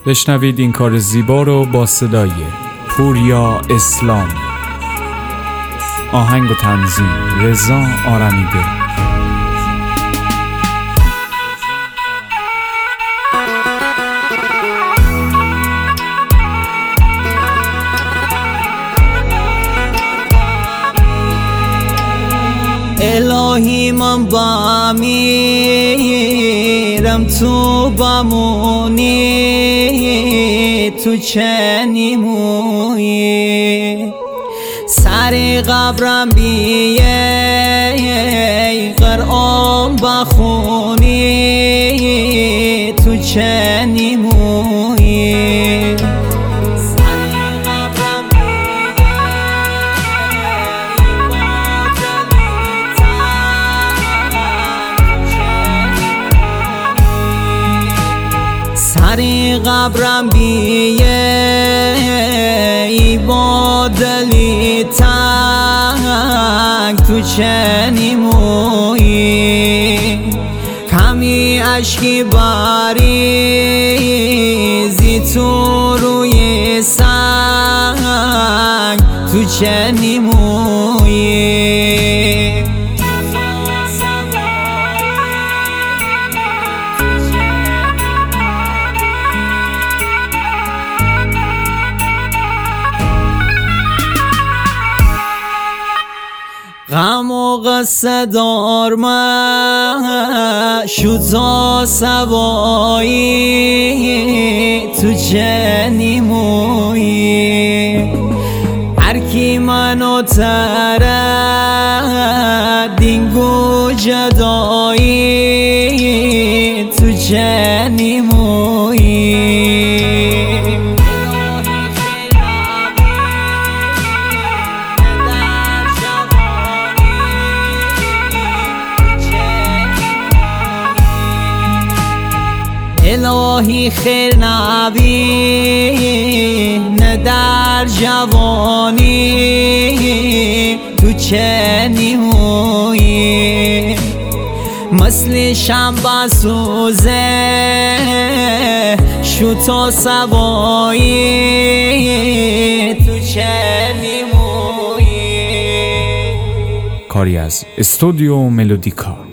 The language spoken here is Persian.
بشنوید این کار زیبا رو با صدای پوریا اسلام. آهنگ و تنظیم رضا آرمیده. الهی من با میرم تو بمونی، تو چنی مویی سر قبرم بیای قرآن بخونی، تو چنی مویی سری قبرم بیایی با دلی تنگ، تو چنی مویی کمی اشکی بریزی تو روی سنگ، تو چنی مویی غم و قصه دار مشو تا سوایی، تو چنی مویی هر کی منو ترد دینگو جدایی، تو چنی مویی الهی خیر نبی نه در جوانی، تو چنی مویی مثل شنبه سوزه شو تا سوایی، تو چنی مویی. کاری از استودیو ملودیکا.